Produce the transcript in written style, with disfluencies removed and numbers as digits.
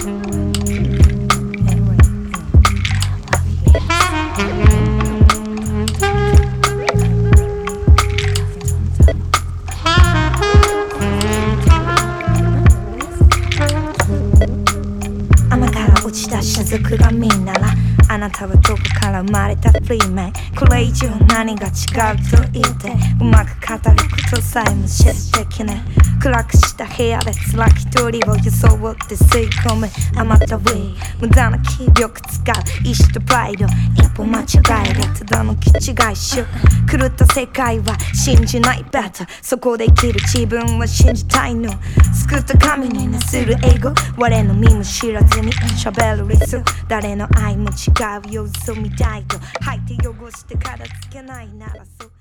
雨から落ちた雫がみんならあなたはどこから生まれたフリーメンこれ以上何が違うと言ってうまく語ることさえも知ってきね暗くした部屋で辛き一人を装って吸い込むあまたウィー無駄な気力使う意志とプライド一歩間違えるただの気違いしよ狂った世界は信じないベタそこで生きる自分は信じたいの救った神になする英語我の身も知らずに喋るリス誰の愛も違う様子みたいと吐いて汚して片付けないならそう